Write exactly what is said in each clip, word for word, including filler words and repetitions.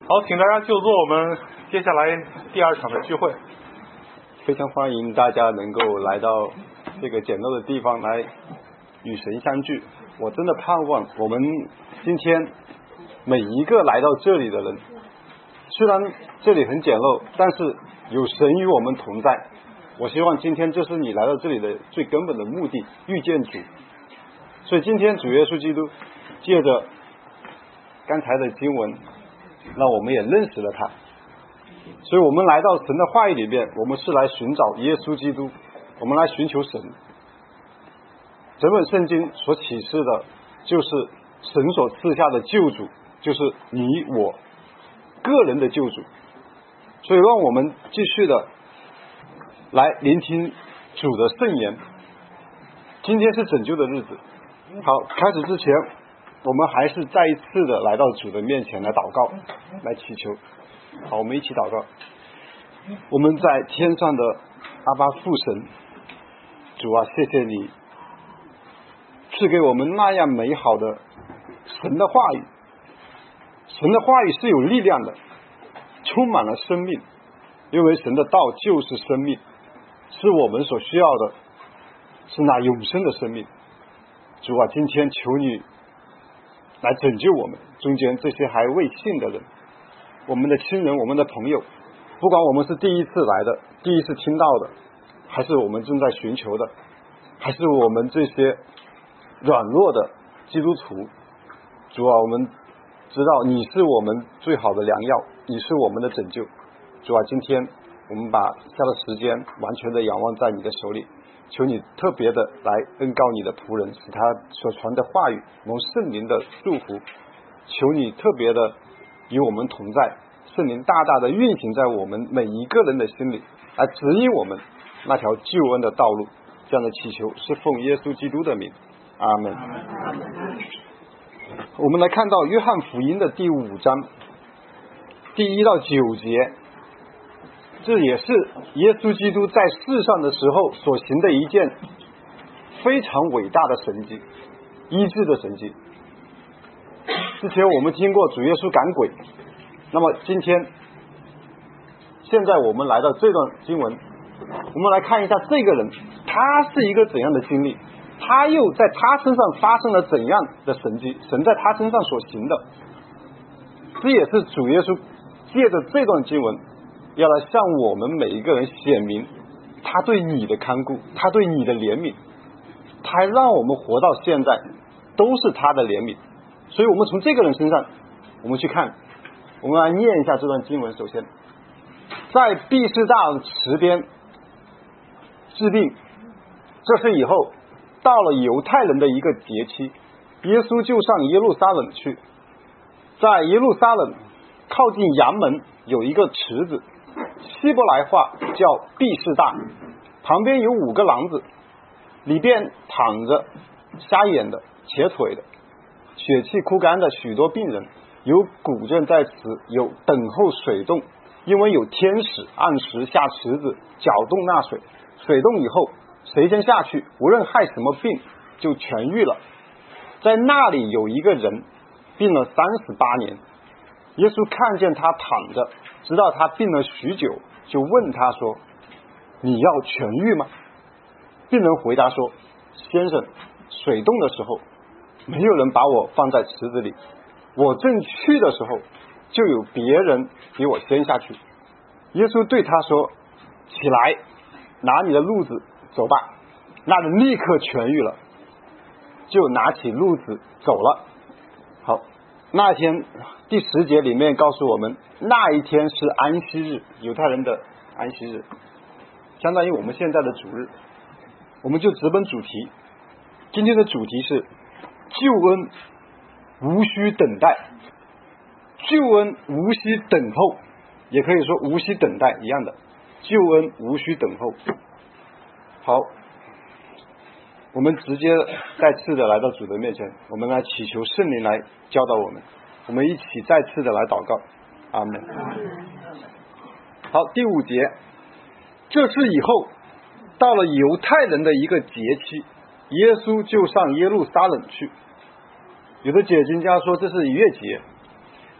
好，请大家就坐我们接下来第二场的聚会。 非常欢迎大家能够来到这个简陋的地方来与神相聚。我真的盼望我们今天每一个来到这里的人，虽然这里很简陋，但是有神与我们同在。我希望今天这是你来到这里的最根本的目的，遇见主。所以今天主耶稣基督借着刚才的经文，让我们也认识了他。所以我们来到神的话语里面，我们是来寻找耶稣基督，我们来寻求神。整本圣经所启示的就是神所赐下的救主，就是你我个人的救主。所以让我们继续的来聆听主的圣言。今天是拯救的日子。好，开始之前我们还是再一次的来到主的面前来祷告，来祈求。好，我们一起祷告。我们在天上的阿爸父神，主啊，谢谢你赐给我们那样美好的神的话语。神的话语是有力量的，充满了生命，因为神的道就是生命，是我们所需要的，是那永生的生命。主啊，今天求你来拯救我们中间这些还未信的人，我们的亲人，我们的朋友，不管我们是第一次来的，第一次听到的，还是我们正在寻求的，还是我们这些软弱的基督徒，主啊，我们知道你是我们最好的良药，你是我们的拯救。主啊，今天我们把下的时间完全的仰望在你的手里，求你特别的来恩膏你的仆人，使他所传的话语蒙圣灵的祝福。求你特别的与我们同在，圣灵大大的运行在我们每一个人的心里，来指引我们那条救恩的道路。这样的祈求是奉耶稣基督的名，阿们。我们来看到约翰福音的第五章第一到九节，这也是耶稣基督在世上的时候所行的一件非常伟大的神迹，医治的神迹。之前我们听过主耶稣赶鬼，那么今天现在我们来到这段经文，我们来看一下这个人他是一个怎样的经历，他又在他身上发生了怎样的神迹，神在他身上所行的。这也是主耶稣借着这段经文要来向我们每一个人显明他对你的看顾，他对你的怜悯，他还让我们活到现在都是他的怜悯。所以我们从这个人身上我们去看，我们来念一下这段经文。首先在毕士大池边治病，这是以后到了犹太人的一个节期，耶稣就上耶路撒冷去。在耶路撒冷靠近阳门有一个池子，希伯来话叫毕士大，旁边有五个廊子，里边躺着瞎眼的、瘸腿的、血气枯干的许多病人，有古镇在此，有等候水洞，因为有天使按时下池子搅动那水，水动以后谁先下去，无论害什么病就痊愈了。在那里有一个人病了三十八年，耶稣看见他躺着，知道他病了许久，就问他说，你要痊愈吗？病人回答说，先生，水动的时候没有人把我放在池子里，我正去的时候就有别人比我先下去。耶稣对他说，起来，拿你的褥子走吧。那人立刻痊愈了，就拿起褥子走了。好，那天第十节里面告诉我们，那一天是安息日，犹太人的安息日，相当于我们现在的主日。我们就直奔主题，今天的主题是救恩无需等待，救恩无需等候，也可以说无需等待一样的，救恩无需等候。好，我们直接再次的来到主的面前，我们来祈求圣灵来教导我们，我们一起再次的来祷告。阿们。好，第五节，这事以后到了犹太人的一个节期，耶稣就上耶路撒冷去。有的解经家说这是逾越节，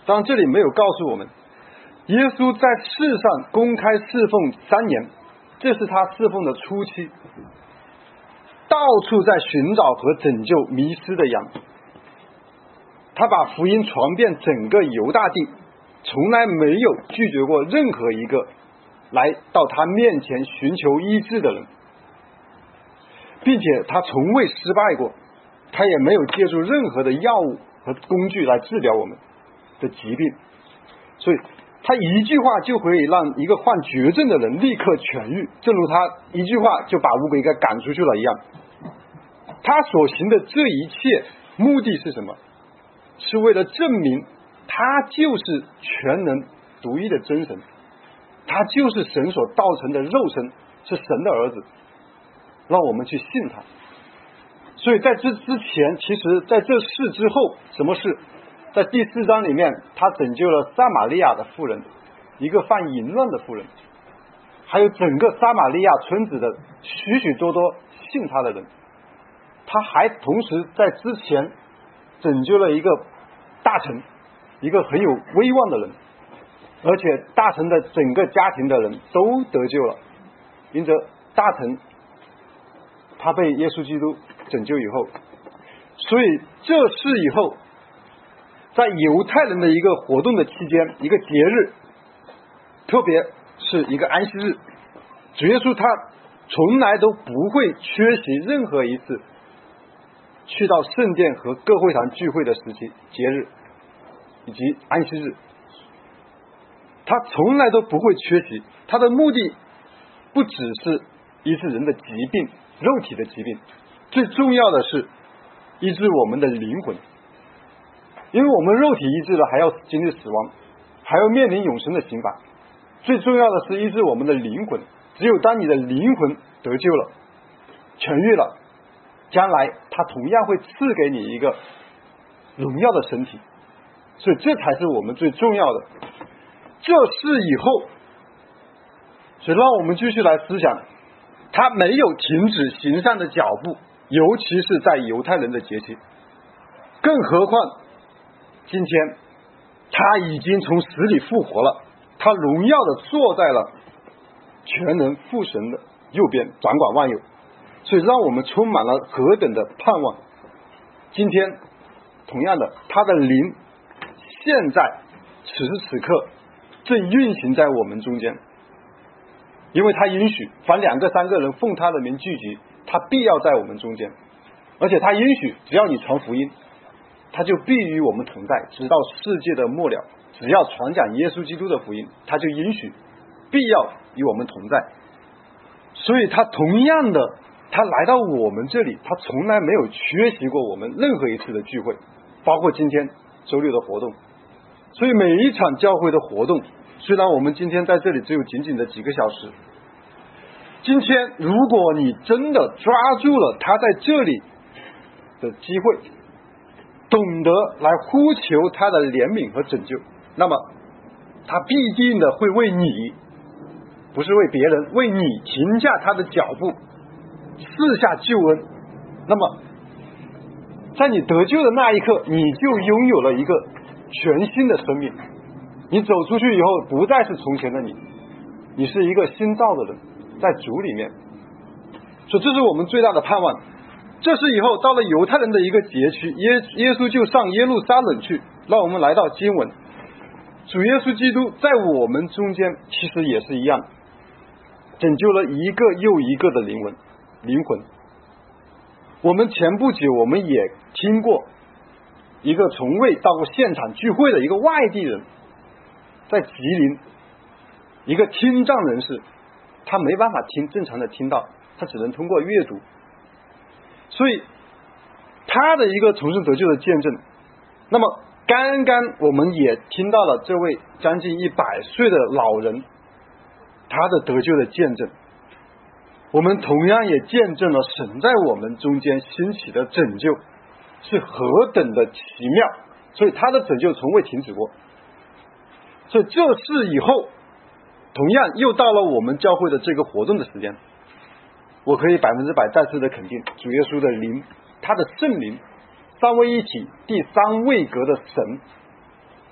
当然这里没有告诉我们，耶稣在世上公开侍奉三年，这是他侍奉的初期，到处在寻找和拯救迷失的羊。他把福音传遍整个犹大地，从来没有拒绝过任何一个来到他面前寻求医治的人，并且他从未失败过，他也没有借助任何的药物和工具来治疗我们的疾病，所以他一句话就可以让一个患绝症的人立刻痊愈，正如他一句话就把乌鬼给赶出去了一样。他所行的这一切目的是什么？是为了证明他就是全能独一的真神，他就是神所造成的肉身，是神的儿子，让我们去信他。所以在这之前，其实在这事之后，什么事？在第四章里面，他拯救了撒玛利亚的妇人，一个犯淫乱的妇人，还有整个撒玛利亚村子的许许多多信他的人。他还同时在之前拯救了一个大臣，一个很有威望的人，而且大臣的整个家庭的人都得救了。因着大臣他被耶稣基督拯救以后，所以这事以后，在犹太人的一个活动的期间，一个节日，特别是一个安息日，主耶稣他从来都不会缺席任何一次去到圣殿和各会堂聚会的时期、节日以及安息日，他从来都不会缺席。他的目的不只是医治人的疾病，肉体的疾病，最重要的是医治我们的灵魂。因为我们肉体医治了，还要经历死亡，还要面临永生的刑罚。最重要的是医治我们的灵魂。只有当你的灵魂得救了、痊愈了，将来他同样会赐给你一个荣耀的身体。所以这才是我们最重要的。这事以后，所以让我们继续来思想，他没有停止行善的脚步，尤其是在犹太人的节期，更何况今天他已经从死里复活了，他荣耀的坐在了全能父神的右边，掌管万有。所以让我们充满了何等的盼望。今天同样的，他的灵现在此时此刻正运行在我们中间，因为他允许凡两个三个人奉他的名聚集，他必要在我们中间。而且他允许只要你传福音，他就必与我们同在，直到世界的末了。只要传讲耶稣基督的福音，他就允许必要与我们同在。所以他同样的，他来到我们这里，他从来没有缺席过我们任何一次的聚会，包括今天周六的活动。所以每一场教会的活动，虽然我们今天在这里只有仅仅的几个小时，今天如果你真的抓住了他在这里的机会，懂得来呼求他的怜悯和拯救，那么他必定的会为你，不是为别人，为你停下他的脚步，赐下救恩。那么在你得救的那一刻，你就拥有了一个全新的生命。你走出去以后，不再是从前的你，你是一个新造的人，在主里面。所以这是我们最大的盼望。这是以后到了犹太人的一个节区，耶耶稣就上耶路撒冷去。让我们来到经文，主耶稣基督在我们中间其实也是一样，拯救了一个又一个的灵魂灵魂。我们前不久我们也听过一个从未到过现场聚会的一个外地人，在吉林，一个听障人士，他没办法听正常的听到，他只能通过阅读。所以他的一个重生得救的见证。那么刚刚我们也听到了这位将近一百岁的老人他的得救的见证。我们同样也见证了神在我们中间兴起的拯救是何等的奇妙，所以他的拯救从未停止过。所以这事以后同样又到了我们教会的这个活动的时间，我可以百分之百再次的肯定，主耶稣的灵，他的圣灵，三位一体第三位格的神，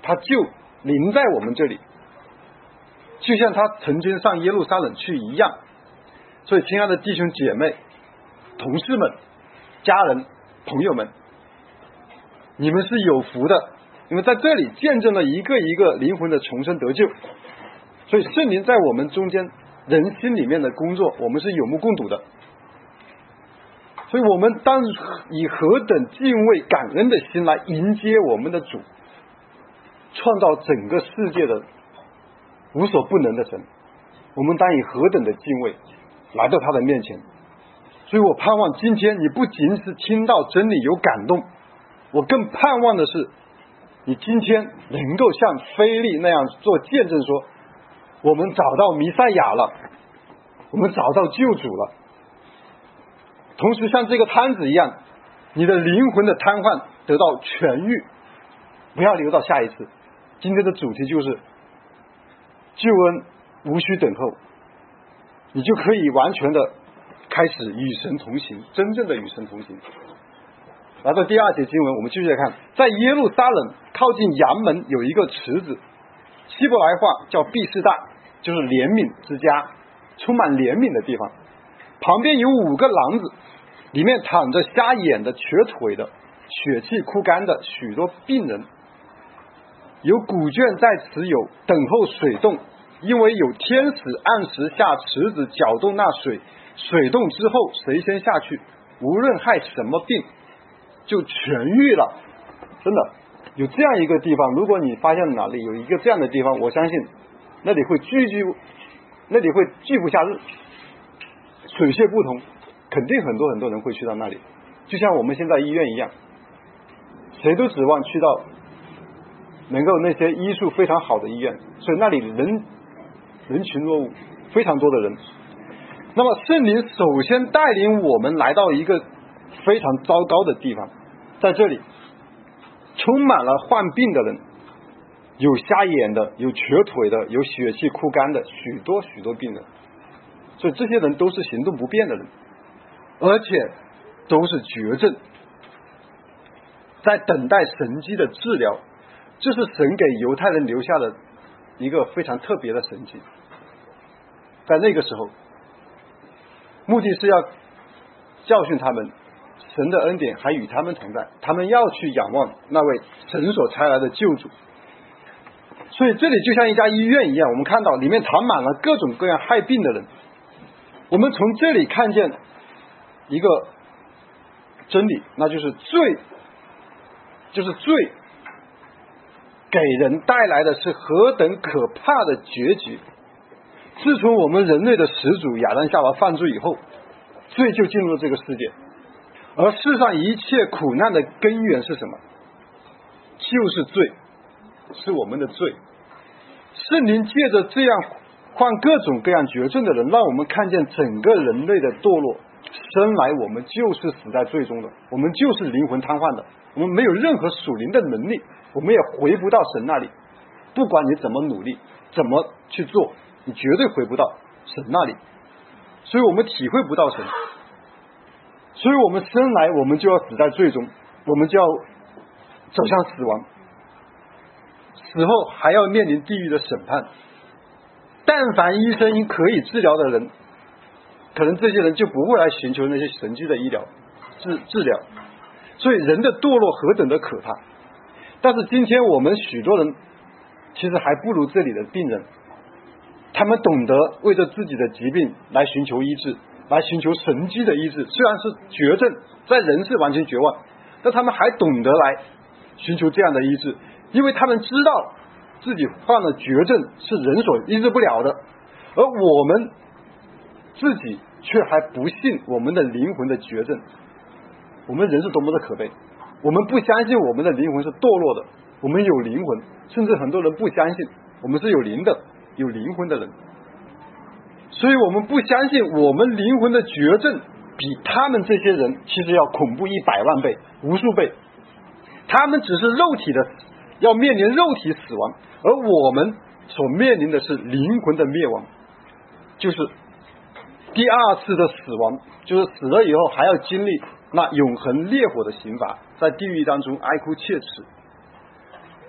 他就临在我们这里，就像他曾经上耶路撒冷去一样。所以亲爱的弟兄姐妹、同事们、家人、朋友们，你们是有福的，你们在这里见证了一个一个灵魂的重生得救。所以圣灵在我们中间人心里面的工作，我们是有目共睹的。所以我们当以何等敬畏感恩的心来迎接我们的主，创造整个世界的无所不能的神，我们当以何等的敬畏来到他的面前。所以我盼望今天你不仅是听到真理有感动，我更盼望的是你今天能够像腓利那样做见证，说我们找到弥赛亚了，我们找到救主了。同时像这个摊子一样，你的灵魂的瘫痪得到痊愈，不要留到下一次。今天的主题就是救恩无需等候，你就可以完全的开始与神同行，真正的与神同行。来到第二节经文，我们继续来看，在耶路撒冷靠近阳门有一个池子，希伯来话叫毕士大，就是怜悯之家，充满怜悯的地方。旁边有五个廊子，里面躺着瞎眼的、瘸腿的、血气枯干的许多病人，有古卷在此有等候水动，因为有天使按时下池子搅动那水，水动之后谁先下去，无论害什么病就痊愈了。真的有这样一个地方，如果你发现哪里有一个这样的地方，我相信那里会聚聚那里会聚不下日，水泄不通，肯定很多很多人会去到那里。就像我们现在医院一样，谁都指望去到能够那些医术非常好的医院，所以那里人人群若无，非常多的人。那么圣灵首先带领我们来到一个非常糟糕的地方，在这里充满了患病的人，有瞎眼的，有瘸腿的，有血气枯干的，许多许多病人。所以这些人都是行动不便的人，而且都是绝症，在等待神迹的治疗。这是神给犹太人留下的一个非常特别的神迹。在那个时候，目的是要教训他们，神的恩典还与他们同在，他们要去仰望那位神所差来的救主。所以这里就像一家医院一样，我们看到里面藏满了各种各样害病的人。我们从这里看见一个真理，那就是罪，就是罪给人带来的是何等可怕的结局。自从我们人类的始祖亚当夏娃犯罪以后，罪就进入了这个世界，而世上一切苦难的根源是什么？就是罪，是我们的罪。圣灵借着这样患各种各样绝症的人，让我们看见整个人类的堕落。生来我们就是死在罪中的，我们就是灵魂瘫痪的，我们没有任何属灵的能力，我们也回不到神那里。不管你怎么努力，怎么去做，你绝对回不到神那里。所以我们体会不到神，所以我们生来我们就要死在罪中，我们就要走向死亡，死后还要面临地狱的审判。但凡医生可以治疗的人，可能这些人就不会来寻求那些神迹的医疗治治疗。所以人的堕落何等的可怕。但是今天我们许多人其实还不如这里的病人，他们懂得为着自己的疾病来寻求医治，来寻求神迹的医治。虽然是绝症，在人是完全绝望，但他们还懂得来寻求这样的医治，因为他们知道自己患了绝症是人所医治不了的。而我们自己却还不信我们的灵魂的绝症。我们人是多么的可悲，我们不相信我们的灵魂是堕落的，我们有灵魂，甚至很多人不相信我们是有灵的，有灵魂的人。所以我们不相信我们灵魂的绝症比他们这些人其实要恐怖一百万倍、无数倍。他们只是肉体的要面临肉体死亡，而我们所面临的是灵魂的灭亡，就是第二次的死亡，就是死了以后还要经历那永恒烈火的刑罚，在地狱当中哀哭切齿。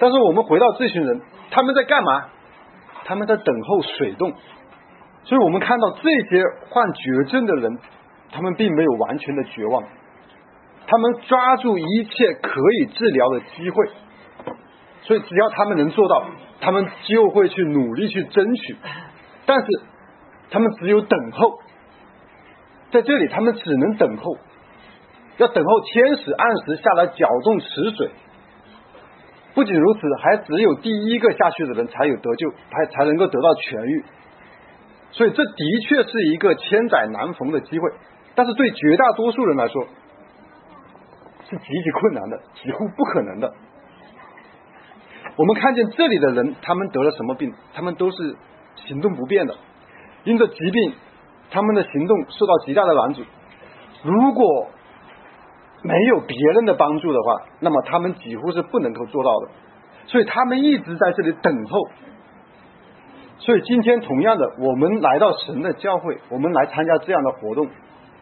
但是我们回到这群人，他们在干嘛？他们在等候水动。所以我们看到这些患绝症的人，他们并没有完全的绝望，他们抓住一切可以治疗的机会，所以只要他们能做到，他们就会去努力去争取。但是他们只有等候，在这里他们只能等候，要等候天使按时下来搅动池水。不仅如此，还只有第一个下去的人才有得救，才才能够得到痊愈。所以这的确是一个千载难逢的机会，但是对绝大多数人来说是极其困难的，几乎不可能的。我们看见这里的人，他们得了什么病？他们都是行动不便的，因着疾病，他们的行动受到极大的拦阻。如果没有别人的帮助的话，那么他们几乎是不能够做到的。所以他们一直在这里等候。所以今天同样的，我们来到神的教会，我们来参加这样的活动，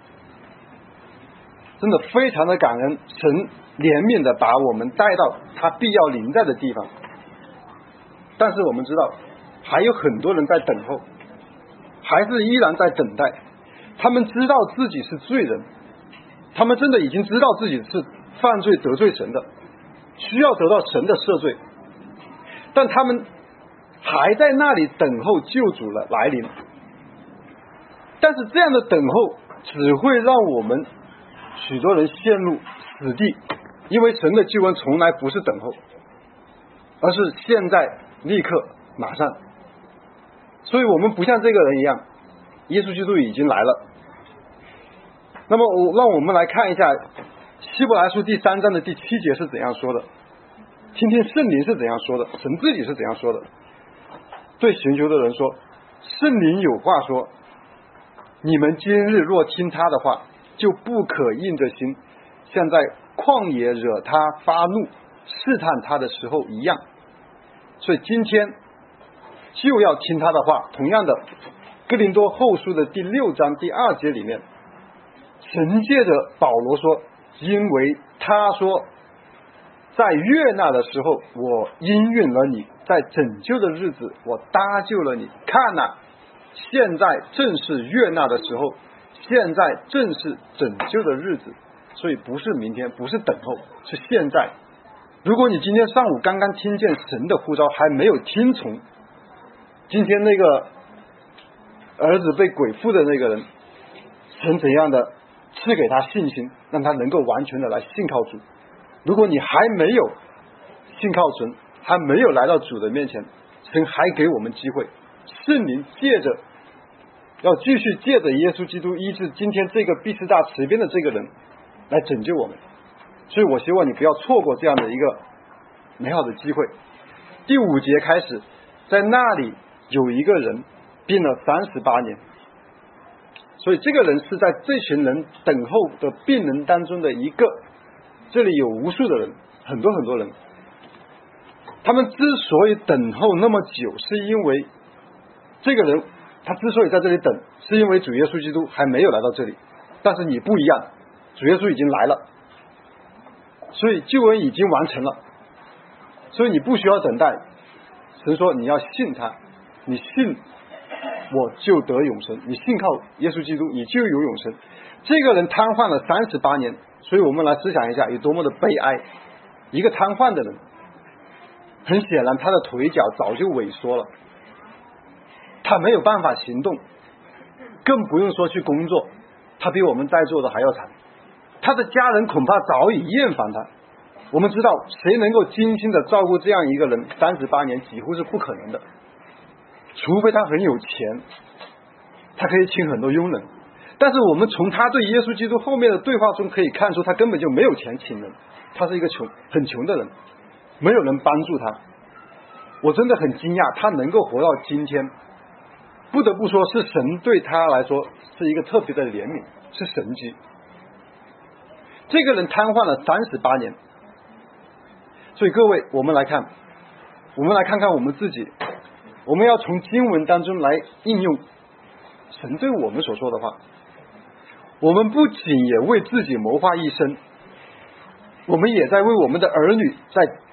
真的非常的感恩，神怜悯的把我们带到他必要临在的地方。但是我们知道还有很多人在等候，还是依然在等待。他们知道自己是罪人，他们真的已经知道自己是犯罪得罪神的，需要得到神的赦罪，但他们还在那里等候救主的来临。但是这样的等候只会让我们许多人陷入死地，因为神的救恩从来不是等候，而是现在立刻马上。所以我们不像这个人一样，耶稣基督已经来了。那么我让我们来看一下希伯来书第三章的第七节是怎样说的，听听圣灵是怎样说的，神自己是怎样说的。对寻求的人说，圣灵有话说，你们今日若听他的话，就不可硬着心，像在旷野惹他发怒试探他的时候一样。所以今天就要听他的话。同样的，哥林多后书的第六章第二节里面，神借着保罗说，因为他说，在悦纳的时候我应允了你，在拯救的日子我搭救了你。看哪，现在正是悦纳的时候，现在正是拯救的日子。所以不是明天，不是等候，是现在。如果你今天上午刚刚听见神的呼召还没有听从，今天那个儿子被鬼附的那个人，神怎样的赐给他信心，让他能够完全的来信靠主。如果你还没有信靠神，还没有来到主的面前，神还给我们机会，圣灵借着要继续借着耶稣基督医治今天这个毕士大池边的这个人来拯救我们。所以我希望你不要错过这样的一个美好的机会。第五节开始，在那里有一个人病了三十八年，所以这个人是在这群人等候的病人当中的一个。这里有无数的人，很多很多人，他们之所以等候那么久，是因为这个人他之所以在这里等，是因为主耶稣基督还没有来到这里。但是你不一样，主耶稣已经来了，所以救恩已经完成了，所以你不需要等待。神说你要信他，你信我就得永生，你信靠耶稣基督你就有永生。这个人瘫痪了三十八年，所以我们来思想一下有多么的悲哀。一个瘫痪的人，很显然他的腿脚早就萎缩了，他没有办法行动，更不用说去工作，他比我们在座的还要惨。他的家人恐怕早已厌烦他。我们知道谁能够精心的照顾这样一个人三十八年几乎是不可能的，除非他很有钱，他可以请很多佣人。但是我们从他对耶稣基督后面的对话中可以看出，他根本就没有钱请人，他是一个穷很穷的人，没有人帮助他。我真的很惊讶他能够活到今天，不得不说是神对他来说是一个特别的怜悯，是神迹。这个人瘫痪了三十八年，所以各位，我们来看我们来看看我们自己，我们要从经文当中来应用神对我们所说的话。我们不仅也为自己谋划一生，我们也在为我们的儿女在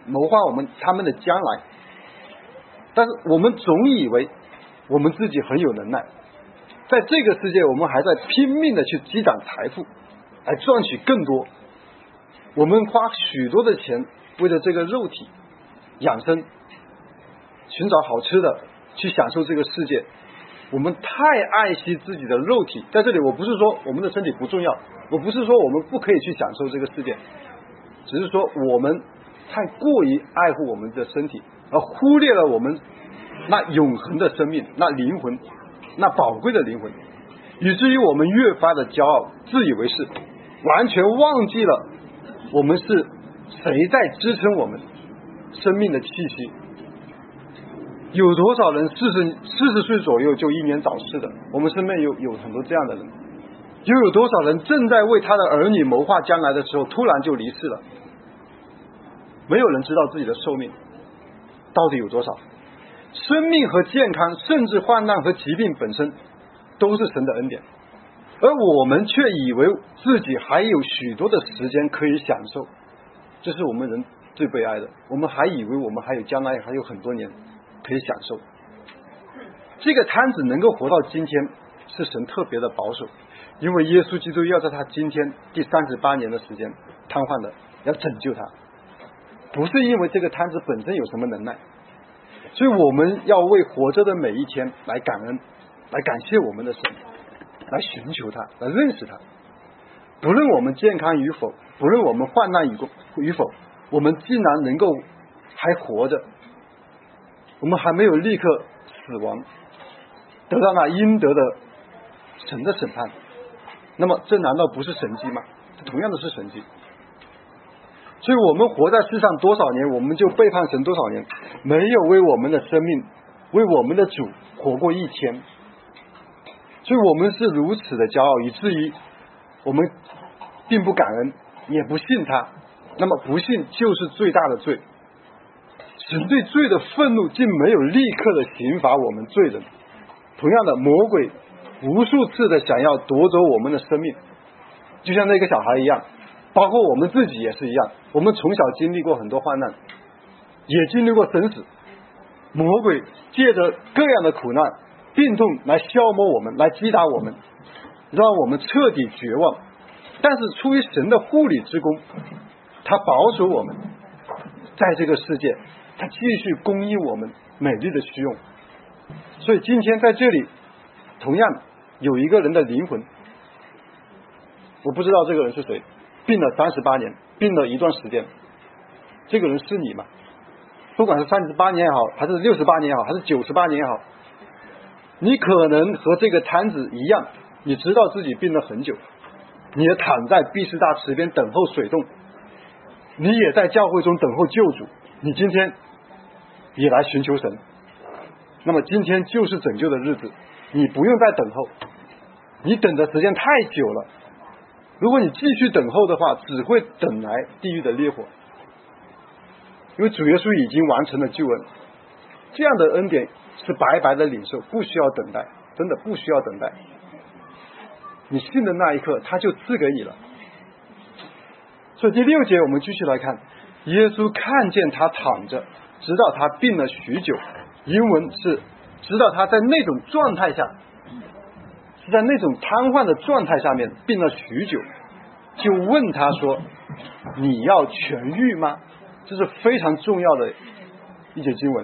谋划我们他们的将来。但是我们总以为我们自己很有能耐，在这个世界我们还在拼命的去积攒财富，来赚取更多。我们花许多的钱为了这个肉体养生，寻找好吃的，去享受这个世界。我们太爱惜自己的肉体，在这里我不是说我们的身体不重要，我不是说我们不可以去享受这个世界，只是说我们太过于爱护我们的身体，而忽略了我们那永恒的生命，那灵魂，那宝贵的灵魂，以至于我们越发的骄傲，自以为是，完全忘记了我们是谁在支撑我们生命的气息。有多少人四十四十岁左右就英年早逝的？我们身边有有很多这样的人。又有多少人正在为他的儿女谋划将来的时候，突然就离世了？没有人知道自己的寿命到底有多少。生命和健康，甚至患难和疾病本身都是神的恩典，而我们却以为自己还有许多的时间可以享受，这是我们人最悲哀的。我们还以为我们还有将来还有很多年可以享受。这个摊子能够活到今天，是神特别的保守，因为耶稣基督要在他今天第三十八年的时间瘫痪的，要拯救他，不是因为这个摊子本身有什么能耐。所以我们要为活着的每一天来感恩，来感谢我们的神，来寻求他，来认识他。不论我们健康与否，不论我们患难与否，我们既然能够还活着，我们还没有立刻死亡，得到那应得的神的审判，那么这难道不是神迹吗？同样的是神迹。所以我们活在世上多少年，我们就背叛神多少年，没有为我们的生命，为我们的主活过一天。所以我们是如此的骄傲，以至于我们并不感恩，也不信他。那么不信就是最大的罪。神对罪的愤怒竟没有立刻的刑罚我们罪人。同样的，魔鬼无数次的想要夺走我们的生命，就像那个小孩一样，包括我们自己也是一样。我们从小经历过很多患难，也经历过生死。魔鬼借着各样的苦难病痛来消磨我们，来击打我们，让我们彻底绝望。但是出于神的护理之功，他保守我们在这个世界，他继续供应我们美丽的虚用。所以今天在这里同样有一个人的灵魂，我不知道这个人是谁，病了三十八年，病了一段时间。这个人是你吗？不管是三十八年也好，还是六十八年也好，还是九十八年也好，你可能和这个摊子一样，你知道自己病了很久，你也躺在毕士大池边等候水冻，你也在教会中等候救主，你今天也来寻求神。那么今天就是拯救的日子，你不用再等候，你等的时间太久了。如果你继续等候的话，只会等来地狱的烈火。因为主耶稣已经完成了救恩，这样的恩典是白白的领受，不需要等待，真的不需要等待。你信的那一刻，他就赐给你了。所以第六节我们继续来看，耶稣看见他躺着，知道他病了许久。英文是知道他在那种状态下，是在那种瘫痪的状态下面病了许久，就问他说：“你要痊愈吗？”这是非常重要的一节经文。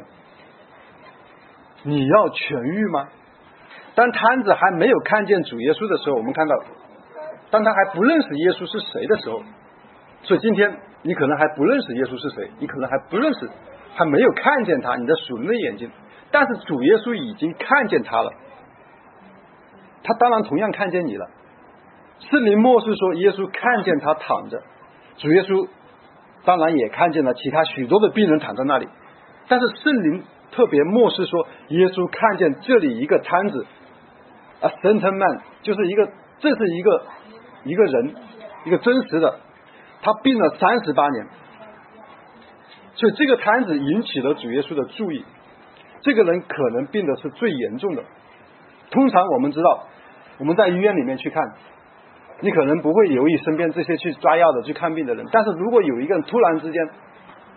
你要痊愈吗？当摊子还没有看见主耶稣的时候，我们看到当他还不认识耶稣是谁的时候，所以今天你可能还不认识耶稣是谁，你可能还不认识，还没有看见他，你的属灵的眼睛，但是主耶稣已经看见他了，他当然同样看见你了。圣灵默示说耶稣看见他躺着，主耶稣当然也看见了其他许多的病人躺在那里，但是圣灵特别默示说耶稣看见这里一个摊子， a certain man， 就是一个这是一个一个人，一个真实的，他病了三十八年，所以这个摊子引起了主耶稣的注意。这个人可能病的是最严重的。通常我们知道我们在医院里面去看，你可能不会留意身边这些去抓药的去看病的人，但是如果有一个人突然之间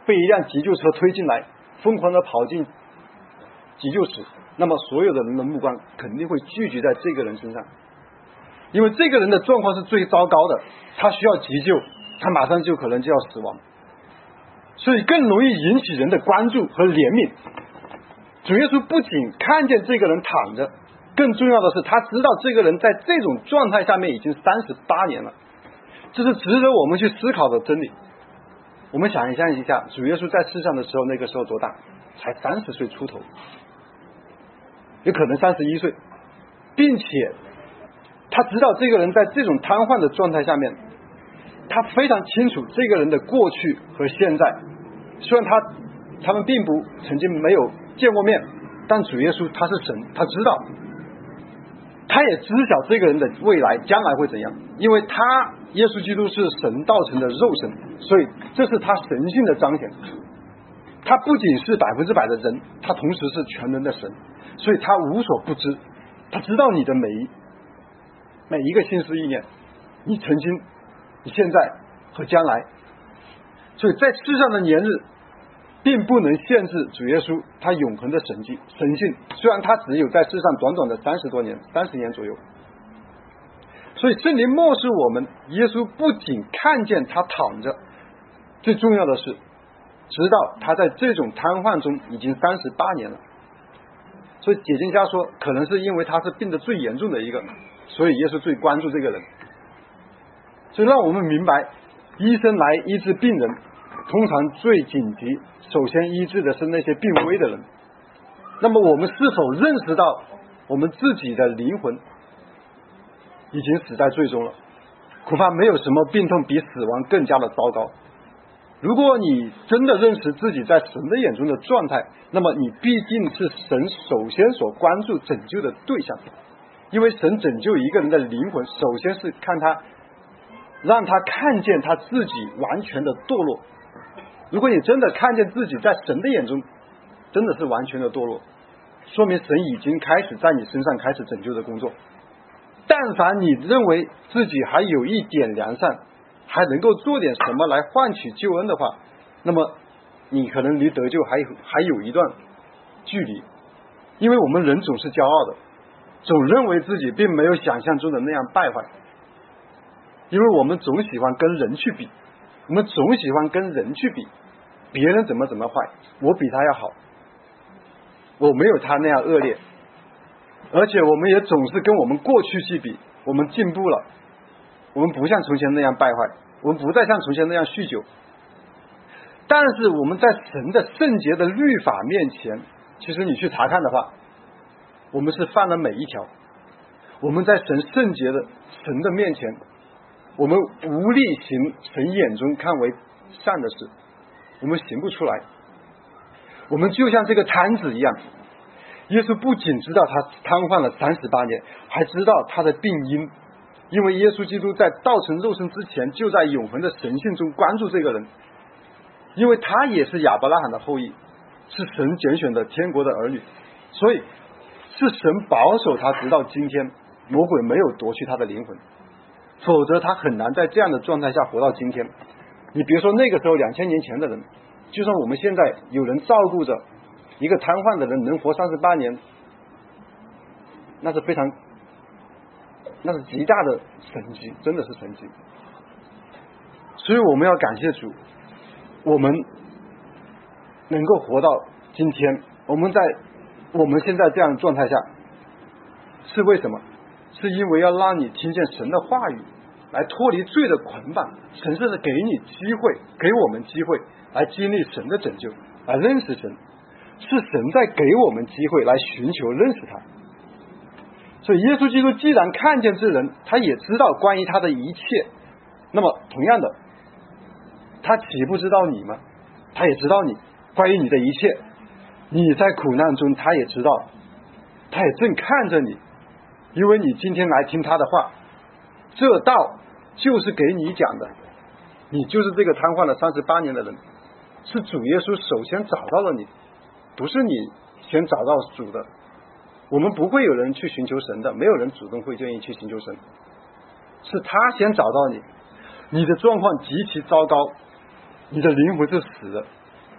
被一辆急救车推进来，疯狂的跑进急救室，那么所有的人的目光肯定会聚集在这个人身上，因为这个人的状况是最糟糕的，他需要急救，他马上就可能就要死亡，所以更容易引起人的关注和怜悯。主耶稣不仅看见这个人躺着，更重要的是他知道这个人在这种状态下面已经三十八年了，这是值得我们去思考的真理。我们想象一下，主耶稣在世上的时候，那个时候多大？才三十岁出头，有可能三十一岁，并且他知道这个人在这种瘫痪的状态下面，他非常清楚这个人的过去和现在，虽然他他们并不曾经没有见过面，但主耶稣他是神，他知道，他也知晓这个人的未来将来会怎样，因为他耶稣基督是神道成的肉身，所以这是他神性的彰显。他不仅是百分之百的人，他同时是全能的神，所以他无所不知，他知道你的每一每一个心思意念，你曾经、你现在和将来，所以在世上的年日并不能限制主耶稣他永恒的神迹神性，虽然他只有在世上短短的三十多年三十年左右。所以圣灵默示我们，耶稣不仅看见他躺着，最重要的是知道他在这种瘫痪中已经三十八年了。所以解经家说，可能是因为他是病得最严重的一个，所以耶稣最关注这个人。所以让我们明白，医生来医治病人，通常最紧急首先医治的是那些病危的人。那么我们是否认识到我们自己的灵魂已经死在最终了？恐怕没有什么病痛比死亡更加的糟糕。如果你真的认识自己在神的眼中的状态，那么你毕竟是神首先所关注拯救的对象。因为神拯救一个人的灵魂，首先是看他让他看见他自己完全的堕落。如果你真的看见自己在神的眼中真的是完全的堕落，说明神已经开始在你身上开始拯救的工作。但凡你认为自己还有一点良善，还能够做点什么来换取救恩的话，那么你可能离得救还有还有一段距离。因为我们人总是骄傲的，总认为自己并没有想象中的那样败坏，因为我们总喜欢跟人去比，我们总喜欢跟人去比，别人怎么怎么坏，我比他要好，我没有他那样恶劣，而且我们也总是跟我们过去去比，我们进步了，我们不像从前那样败坏，我们不再像从前那样酗酒。但是我们在神的圣洁的律法面前，其实你去查看的话，我们是犯了每一条。我们在神圣洁的神的面前，我们无力行神眼中看为善的事，我们行不出来。我们就像这个瘫子一样，耶稣不仅知道他瘫痪了三十八年，还知道他的病因，因为耶稣基督在道成肉身之前，就在永恒的神性中关注这个人，因为他也是亚伯拉罕的后裔，是神拣选的天国的儿女，所以是神保守他直到今天，魔鬼没有夺去他的灵魂，否则他很难在这样的状态下活到今天。你别说那个时候两千年前的人，就算我们现在有人照顾着一个瘫痪的人能活三十八年，那是非常那是极大的神迹，真的是神迹。所以我们要感谢主，我们能够活到今天，我们在我们现在这样的状态下，是为什么？是因为要让你听见神的话语，来脱离罪的捆绑。神是给你机会，给我们机会来经历神的拯救，来认识神，是神在给我们机会来寻求认识他。所以耶稣基督既然看见这人，他也知道关于他的一切，那么同样的，他岂不知道你吗？他也知道你关于你的一切，你在苦难中他也知道，他也正看着你，因为你今天来听他的话，这道就是给你讲的，你就是这个瘫痪了三十八年的人，是主耶稣首先找到了你，不是你先找到主的。我们不会有人去寻求神的，没有人主动会愿意去寻求神，是他先找到你，你的状况极其糟糕，你的灵魂是死的，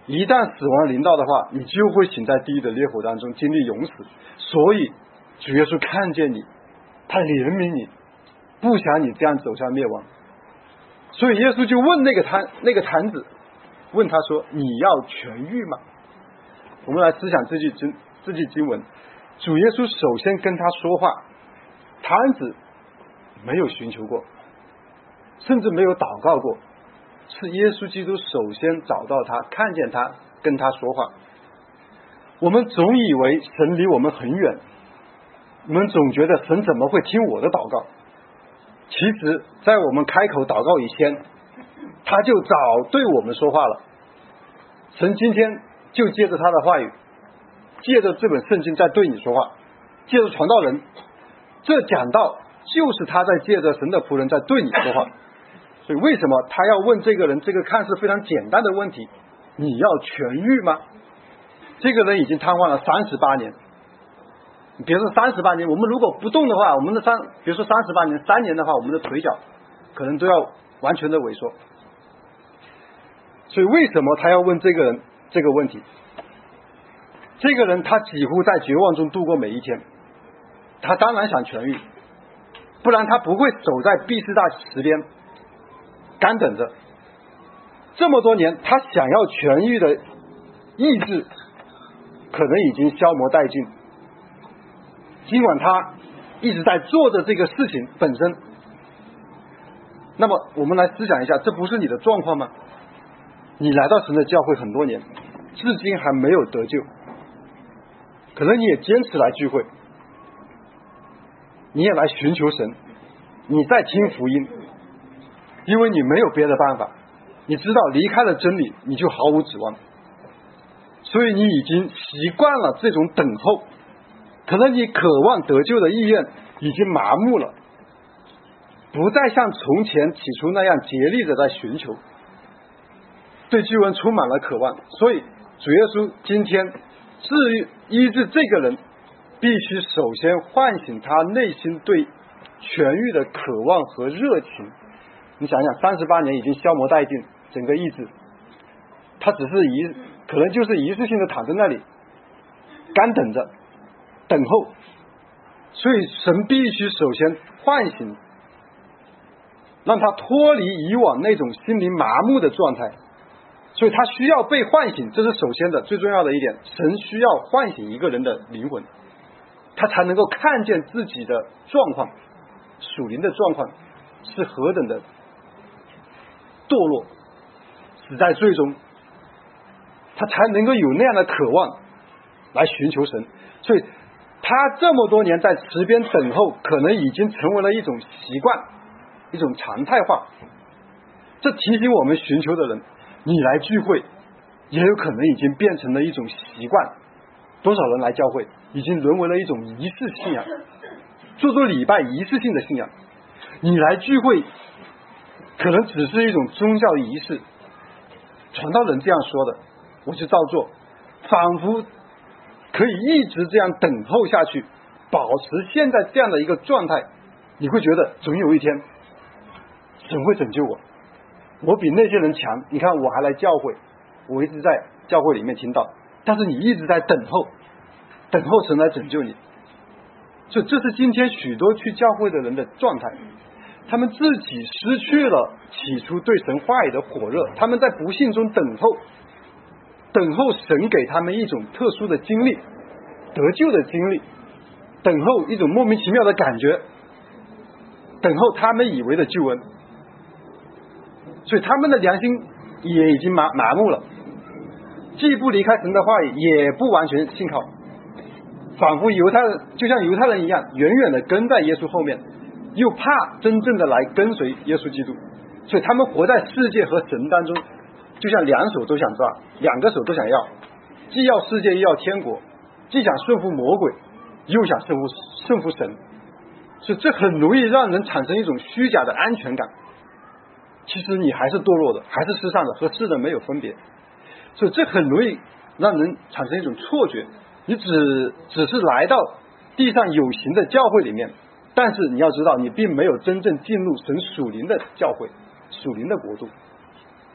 一旦死亡临到的话，你就会醒在地狱的烈火当中，经历永死。所以主耶稣看见你，他怜悯你，不想你这样走向灭亡。所以耶稣就问那个摊那个摊子，问他说：“你要痊愈吗？”我们来思想这句经这句经文，主耶稣首先跟他说话，摊子没有寻求过，甚至没有祷告过，是耶稣基督首先找到他，看见他，跟他说话。我们总以为神离我们很远，我们总觉得神怎么会听我的祷告？其实在我们开口祷告以前，他就早对我们说话了。神今天就借着他的话语，借着这本圣经在对你说话，借着传道人，这讲道就是他在借着神的仆人在对你说话。所以为什么他要问这个人这个看似非常简单的问题，你要痊愈吗？这个人已经瘫痪了三十八年，别说三十八年，我们如果不动的话，我们的三别说三十八年，三年的话，我们的腿脚可能都要完全的萎缩。所以为什么他要问这个人这个问题？这个人他几乎在绝望中度过每一天，他当然想痊愈，不然他不会走在毕士大池边干等着。这么多年他想要痊愈的意志可能已经消磨殆尽，尽管他一直在做着这个事情本身。那么我们来思想一下，这不是你的状况吗？你来到神的教会很多年，至今还没有得救，可能你也坚持来聚会，你也来寻求神，你在听福音，因为你没有别的办法，你知道离开了真理你就毫无指望，所以你已经习惯了这种等候，可能你渴望得救的意愿已经麻木了，不再像从前起初那样竭力的在寻求，对救恩充满了渴望。所以主耶稣今天治愈医治这个人，必须首先唤醒他内心对痊愈的渴望和热情。你想想，三十八年已经消磨殆尽整个意志，他只是一可能就是一次性的躺在那里干等着等候。所以神必须首先唤醒，让他脱离以往那种心灵麻木的状态。所以他需要被唤醒，这是首先的最重要的一点。神需要唤醒一个人的灵魂，他才能够看见自己的状况，属灵的状况是何等的堕落，死在最终，他才能够有那样的渴望来寻求神。所以他这么多年在池边等候，可能已经成为了一种习惯，一种常态化。这提醒我们寻求的人，你来聚会也有可能已经变成了一种习惯。多少人来教会已经沦为了一种仪式信仰，做做礼拜仪式性的信仰。你来聚会可能只是一种宗教仪式，传道人这样说的我就照做，仿佛可以一直这样等候下去，保持现在这样的一个状态。你会觉得总有一天神会拯救我，我比那些人强，你看我还来教会，我一直在教会里面听到，但是你一直在等候，等候神来拯救你。所以这是今天许多去教会的人的状态，他们自己失去了起初对神话语的火热，他们在不幸中等候，等候神给他们一种特殊的经历，得救的经历，等候一种莫名其妙的感觉，等候他们以为的救恩。所以他们的良心也已经麻麻木了，既不离开神的话语，也不完全信靠，仿佛犹太人就像犹太人一样，远远的跟在耶稣后面，又怕真正的来跟随耶稣基督。所以他们活在世界和神当中，就像两手都想抓，两个手都想要，既要世界又要天国，既想顺服魔鬼又想顺服顺服神。所以这很容易让人产生一种虚假的安全感，其实你还是堕落的，还是世上的，和世人没有分别。所以这很容易让人产生一种错觉，你只只是来到地上有形的教会里面，但是你要知道你并没有真正进入神属灵的教会，属灵的国度。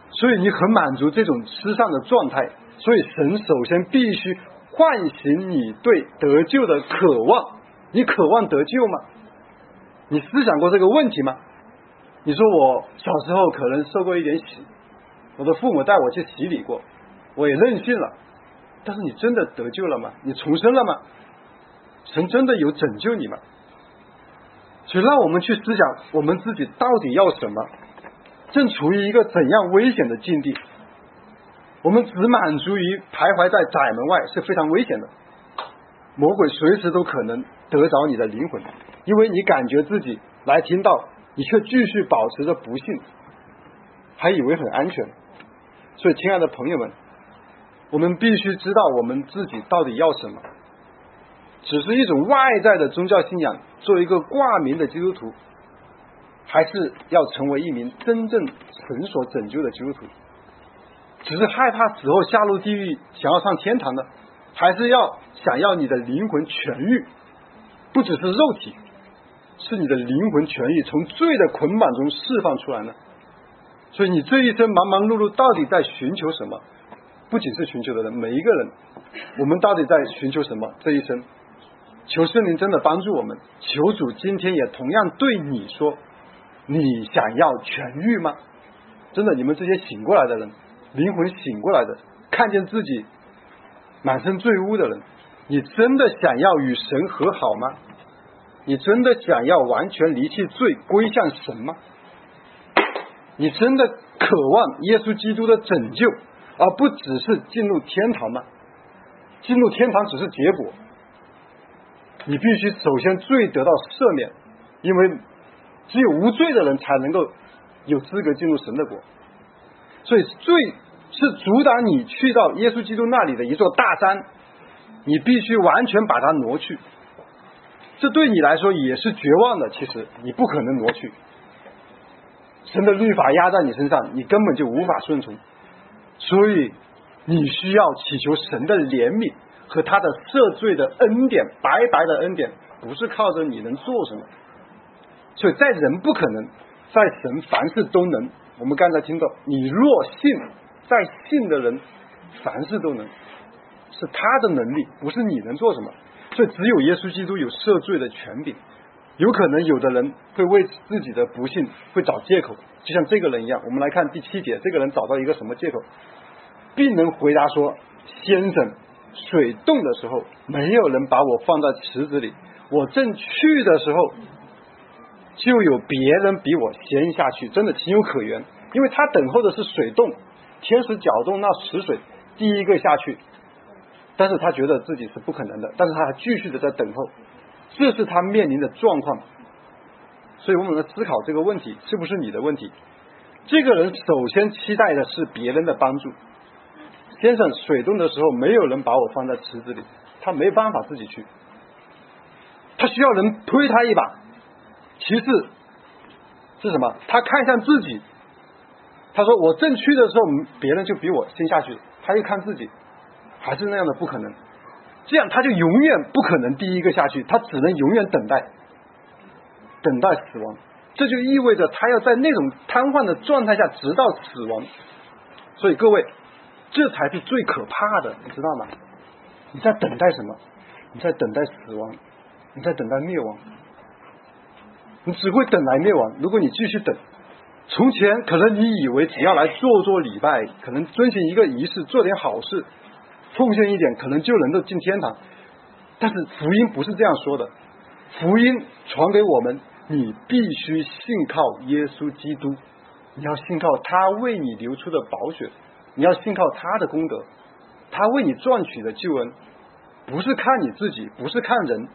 所以你很满足这种世上的状态，所以神首先必须唤醒你对得救的渴望。你渴望得救吗？你思想过这个问题吗？你说我小时候可能受过一点洗，我的父母带我去洗礼过，我也任性了，但是你真的得救了吗？你重生了吗？神真的有拯救你吗？所以让我们去思想我们自己到底要什么，正处于一个怎样危险的境地。我们只满足于徘徊在窄门外是非常危险的，魔鬼随时都可能得着你的灵魂，因为你感觉自己来听到，你却继续保持着不信，还以为很安全。所以亲爱的朋友们，我们必须知道我们自己到底要什么。只是一种外在的宗教信仰，做一个挂名的基督徒，还是要成为一名真正神所拯救的基督徒？只是害怕死后下入地狱，想要上天堂的，还是要想要你的灵魂痊愈？不只是肉体，是你的灵魂痊愈，从罪的捆绑中释放出来呢？所以你这一生忙忙碌碌到底在寻求什么？不仅是寻求的人，每一个人，我们到底在寻求什么？这一生求圣灵真的帮助我们，求主今天也同样对你说，你想要痊愈吗？真的，你们这些醒过来的人，灵魂醒过来的，看见自己满身罪污的人，你真的想要与神和好吗？你真的想要完全离弃罪归向神吗？你真的渴望耶稣基督的拯救，而不只是进入天堂吗？进入天堂只是结果，你必须首先罪得到赦免，因为只有无罪的人才能够有资格进入神的国。所以罪是阻挡你去到耶稣基督那里的一座大山，你必须完全把它挪去。这对你来说也是绝望的，其实你不可能挪去，神的律法压在你身上，你根本就无法顺从。所以你需要祈求神的怜悯和他的赦罪的恩典，白白的恩典，不是靠着你能做什么。所以在人不可能，在神凡事都能。我们刚才听到，你若信，在信的人凡事都能，是他的能力，不是你能做什么。所以只有耶稣基督有赦罪的权柄。有可能有的人会为自己的不信会找借口，就像这个人一样。我们来看第七节，这个人找到一个什么借口，并能回答说，先生，水动的时候没有人把我放在池子里，我正去的时候就有别人比我先下去。真的情有可原，因为他等候的是水动，天使搅动那池水，第一个下去，但是他觉得自己是不可能的，但是他还继续的在等候，这是他面临的状况。所以我们来思考这个问题是不是你的问题。这个人首先期待的是别人的帮助，先生，水动的时候没有人把我放在池子里，他没办法自己去，他需要人推他一把。其次是什么？他看向自己，他说我正去的时候别人就比我先下去，他一看自己还是那样的不可能，这样他就永远不可能第一个下去，他只能永远等待等待死亡。这就意味着他要在那种瘫痪的状态下直到死亡。所以各位，这才是最可怕的，你知道吗？你在等待什么？你在等待死亡，你在等待灭亡，你只会等来灭亡。如果你继续等，从前可能你以为只要来做做礼拜，可能遵循一个仪式，做点好事，奉献一点，可能就能够进天堂。但是福音不是这样说的，福音传给我们，你必须信靠耶稣基督，你要信靠他为你流出的宝血，你要信靠他的功德，他为你赚取的救恩，不是看你自己，不是看人。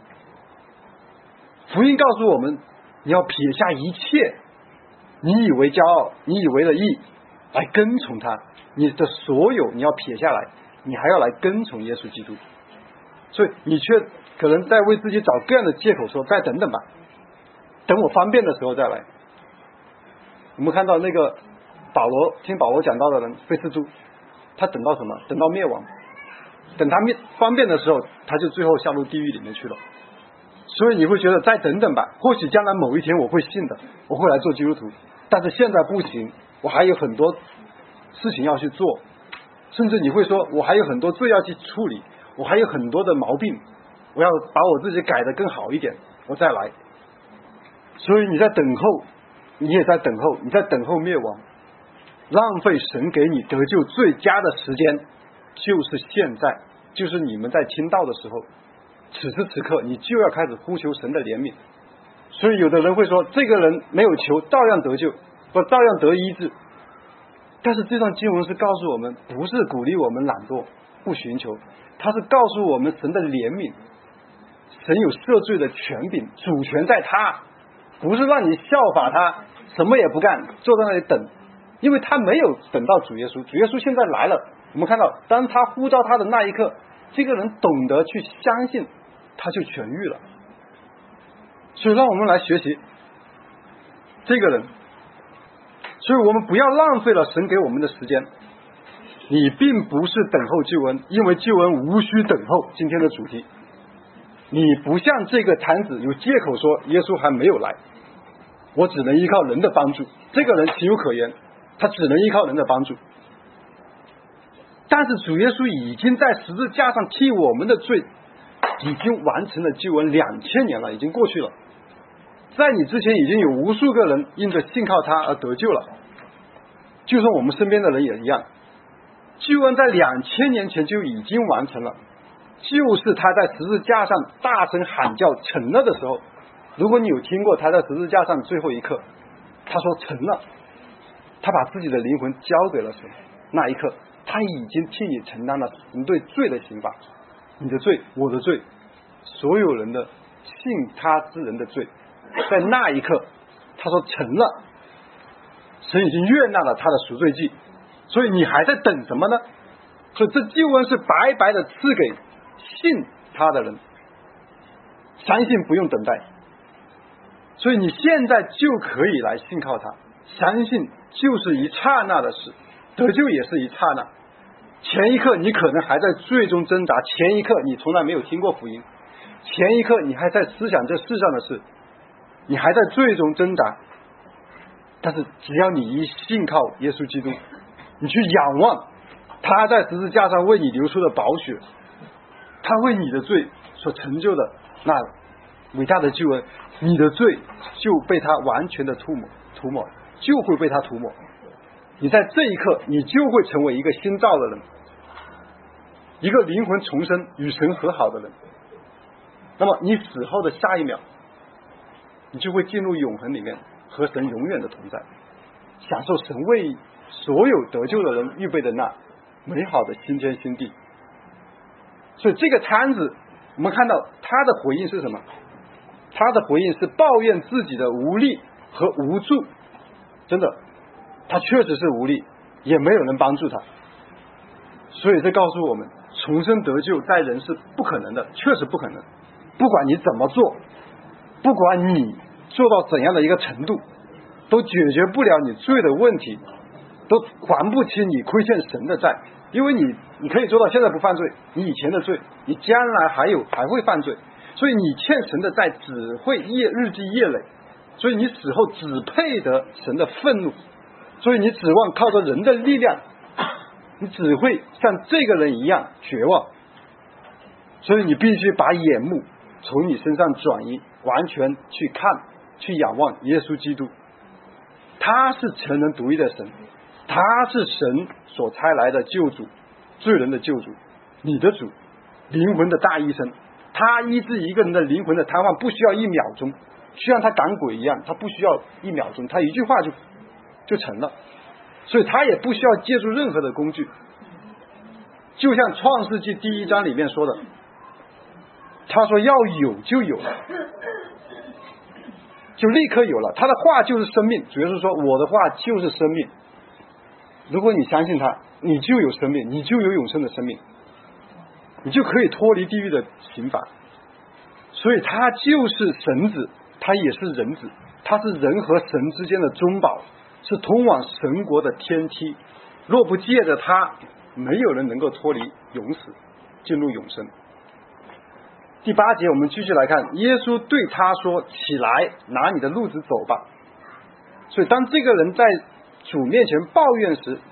福音告诉我们，你要撇下一切你以为骄傲，你以为的义，来跟从他。你的所有你要撇下来，你还要来跟从耶稣基督。所以你却可能在为自己找各样的借口，说再等等吧，等我方便的时候再来。我们看到那个保罗，听保罗讲到的人菲斯都，他等到什么？等到灭亡，等他灭方便的时候，他就最后下入地狱里面去了。所以你会觉得再等等吧，或许将来某一天我会信的，我会来做基督徒，但是现在不行，我还有很多事情要去做，甚至你会说我还有很多罪要去处理，我还有很多的毛病，我要把我自己改得更好一点，我再来。所以你在等候，你也在等候，你在等候灭亡，浪费神给你得救最佳的时间就是现在，就是你们在听到的时候，此时此刻你就要开始呼求神的怜悯。所以有的人会说，这个人没有求照样得救，不照样得医治。但是这段经文是告诉我们，不是鼓励我们懒惰不寻求，它是告诉我们神的怜悯，神有赦罪的权柄，主权在他，不是让你效法他什么也不干坐在那里等，因为他没有等到主耶稣，主耶稣现在来了。我们看到当他呼召他的那一刻，这个人懂得去相信，他就痊愈了。所以让我们来学习这个人，所以我们不要浪费了神给我们的时间。你并不是等候救恩，因为救恩无需等候，今天的主题。你不像这个坛子有借口说耶稣还没有来，我只能依靠人的帮助，这个人情有可原，他只能依靠人的帮助。但是主耶稣已经在十字架上替我们的罪已经完成了救恩，两千年了，已经过去了。在你之前已经有无数个人因着信靠他而得救了，就算我们身边的人也一样。救恩在两千年前就已经完成了，就是他在十字架上大声喊叫成了的时候。如果你有听过他在十字架上最后一刻他说成了，他把自己的灵魂交给了神，那一刻他已经替你承担了你对罪的刑罚，你的罪，我的罪，所有人的信他之人的罪。在那一刻他说成了，神已经悦纳了他的赎罪祭，所以你还在等什么呢？所以这救恩是白白的赐给信他的人，相信不用等待。所以你现在就可以来信靠他，相信就是一刹那的事，得救也是一刹那。前一刻你可能还在罪中挣扎，前一刻你从来没有听过福音，前一刻你还在思想这世上的事，你还在罪中挣扎。但是只要你一信靠耶稣基督，你去仰望他在十字架上为你流出的宝血，他为你的罪所成就的那伟大的救恩，你的罪就被他完全的涂抹涂抹就会被他涂抹。你在这一刻你就会成为一个新造的人，一个灵魂重生与神和好的人。那么你死后的下一秒，你就会进入永恒里面，和神永远的同在，享受神为所有得救的人预备的那美好的新天新地。所以这个摊子我们看到他的回应是什么？他的回应是抱怨自己的无力和无助。真的他确实是无力，也没有人帮助他。所以这告诉我们，重生得救在人是不可能的，确实不可能。不管你怎么做，不管你做到怎样的一个程度，都解决不了你罪的问题，都还不起你亏欠神的债。因为你你可以做到现在不犯罪，你以前的罪你将来还有还会犯罪，所以你欠神的债只会夜日积月累，所以你死后只配得神的愤怒。所以你指望靠着人的力量，你只会像这个人一样绝望。所以你必须把眼目从你身上转移，完全去看去仰望耶稣基督。他是全能独一的神，他是神所差来的救主，罪人的救主，你的主，灵魂的大医生。他医治一个人的灵魂的瘫痪不需要一秒钟，就像他赶鬼一样，他不需要一秒钟，他一句话就就成了。所以他也不需要借助任何的工具，就像创世纪第一章里面说的，他说要有就有了，就立刻有了。他的话就是生命，主要是说我的话就是生命。如果你相信他，你就有生命，你就有永生的生命，你就可以脱离地狱的刑罚。所以他就是神子，他也是人子，他是人和神之间的中保，是通往神国的天梯。若不借着他，没有人能够脱离永死，进入永生。第八节我们继续来看，耶稣对他说，起来，拿你的褥子走吧。所以当这个人在主面前抱怨时，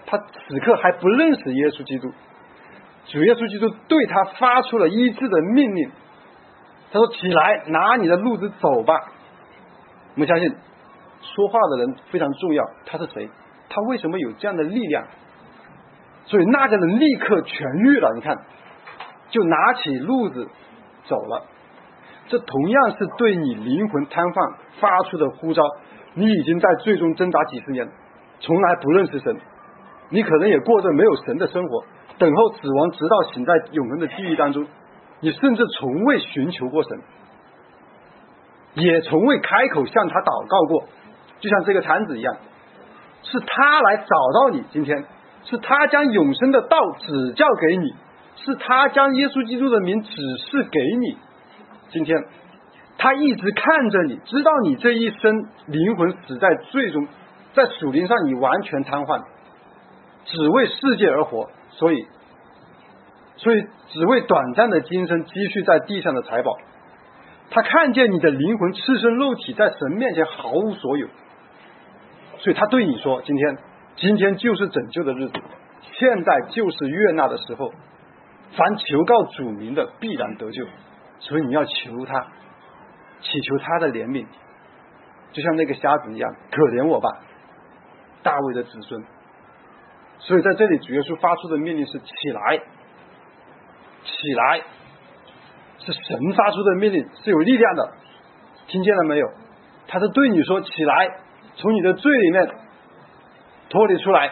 他此刻还不认识耶稣基督，主耶稣基督对他发出了医治的命令，他说起来，拿你的路子走吧。我们相信说话的人非常重要，他是谁？他为什么有这样的力量？所以那个人立刻痊愈了，你看，就拿起路子走了。这同样是对你灵魂瘫痪发出的呼召。你已经在最终挣扎几十年，从来不认识神，你可能也过着没有神的生活，等候死亡，直到醒在永恒的地狱当中。你甚至从未寻求过神，也从未开口向他祷告过，就像这个摊子一样，是他来找到你，今天是他将永生的道指教给你，是他将耶稣基督的名指示给你。今天他一直看着你，知道你这一生灵魂死在罪中，在属灵上你完全瘫痪，只为世界而活，所以所以只为短暂的今生积蓄在地上的财宝。他看见你的灵魂赤身肉体在神面前毫无所有，所以他对你说，今天今天就是拯救的日子，现在就是悦纳的时候，凡求告主名的必然得救。所以你要求他，祈求他的怜悯，就像那个瞎子一样，可怜我吧，大卫的子孙。所以在这里主耶稣发出的命令是起来，起来，是神发出的命令，是有力量的，听见了没有？他是对你说，起来，从你的罪里面脱离出来，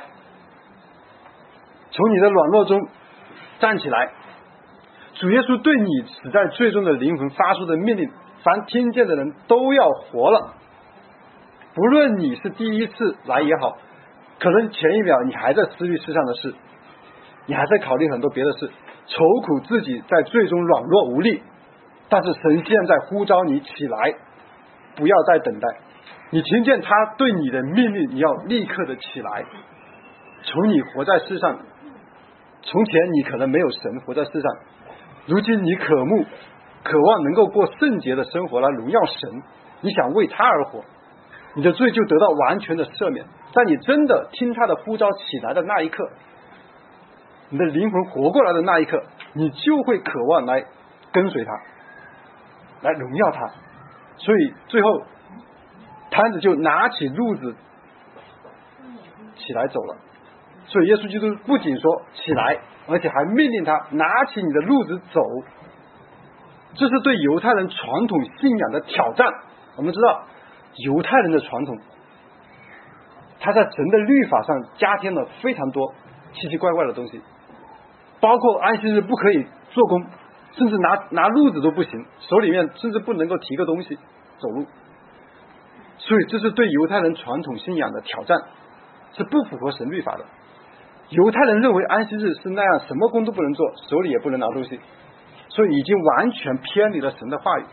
从你的软弱中站起来。主耶稣对你死在罪中的灵魂发出的命令，凡听见的人都要活了。不论你是第一次来也好，可能前一秒你还在思虑世上的事，你还在考虑很多别的事，愁苦自己在罪中软弱无力，但是神现在呼召你起来，不要再等待。你听见他对你的命令，你要立刻的起来。从你活在世上，从前你可能没有神活在世上，如今你渴慕渴望能够过圣洁的生活来荣耀神，你想为他而活，你的罪就得到完全的赦免。在你真的听他的呼召起来的那一刻，你的灵魂活过来的那一刻，你就会渴望来跟随他，来荣耀他。所以最后摊子就拿起路子起来走了。所以耶稣基督不仅说起来，而且还命令他拿起你的路子走。这是对犹太人传统信仰的挑战。我们知道犹太人的传统，他在神的律法上加添了非常多奇奇怪怪的东西，包括安息日不可以做工，甚至拿拿路子都不行，手里面甚至不能够提个东西走路。所以这是对犹太人传统信仰的挑战，是不符合神律法的。犹太人认为安息日是那样，什么工都不能做，手里也不能拿东西，所以已经完全偏离了神的话语。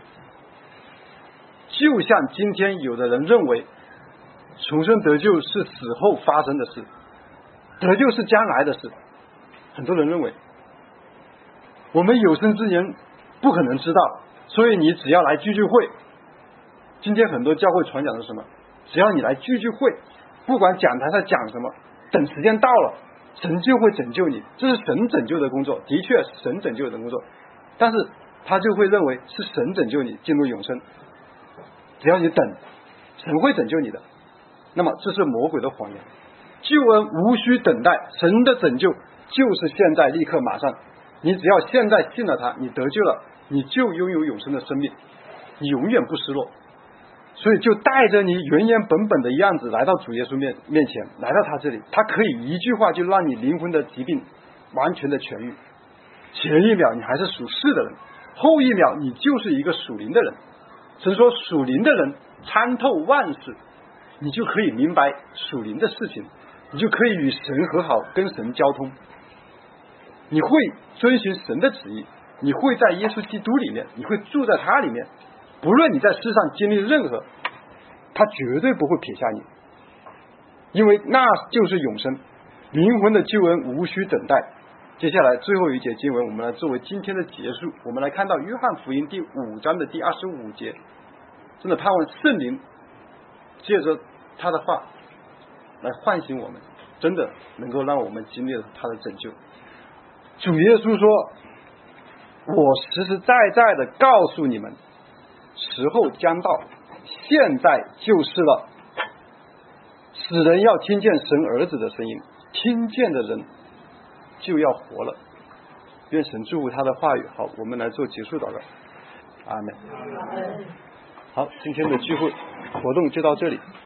就像今天有的人认为重生得救是死后发生的事，得救是将来的事。很多人认为我们有生之年不可能知道，所以你只要来聚聚会。今天很多教会传讲的是什么？只要你来聚聚会，不管讲台上讲什么，等时间到了神就会拯救你，这是神拯救的工作，的确是神拯救的工作，但是他就会认为是神拯救你进入永生，只要你等，神会拯救你的。那么这是魔鬼的谎言，救恩无需等待，神的拯救就是现在立刻马上，你只要现在信了他，你得救了，你就拥有永生的生命，你永远不失落。所以就带着你原原本本的样子来到主耶稣面面前，来到他这里，他可以一句话就让你灵魂的疾病完全的痊愈。前一秒你还是属世的人，后一秒你就是一个属灵的人。神说属灵的人参透万事，你就可以明白属灵的事情，你就可以与神和好，跟神交通，你会遵循神的旨意，你会在耶稣基督里面，你会住在他里面。不论你在世上经历任何，他绝对不会撇下你，因为那就是永生，灵魂的救恩无需等待。接下来最后一节经文，我们来作为今天的结束，我们来看到约翰福音第五章的第二十五节。真的盼望圣灵借着他的话来唤醒我们， 真的能够让我们经历了他的拯救。主耶稣说，我实实在在的告诉你们，时候将到，现在就是了，使人要听见神儿子的声音，听见的人就要活了。愿神祝福他的话语。好，我们来做结束祷告。阿门。好，今天的聚会活动就到这里。